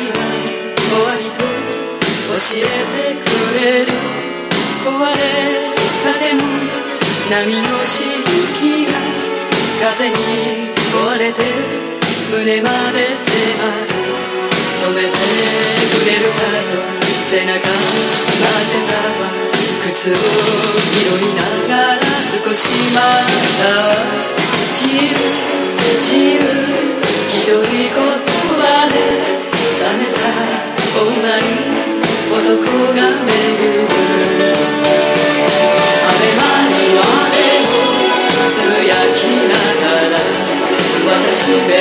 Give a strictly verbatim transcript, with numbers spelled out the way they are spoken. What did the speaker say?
が終わりと教えてくれる。壊れかけの波のしぶきが風に壊れて胸まで迫る。止めてくれるかと背中待ってたわ。靴を拾いながら少し待ったわ。自由自由ひどい言葉で冷めた女に男が巡る。雨まにまでをつぶやきながら私べ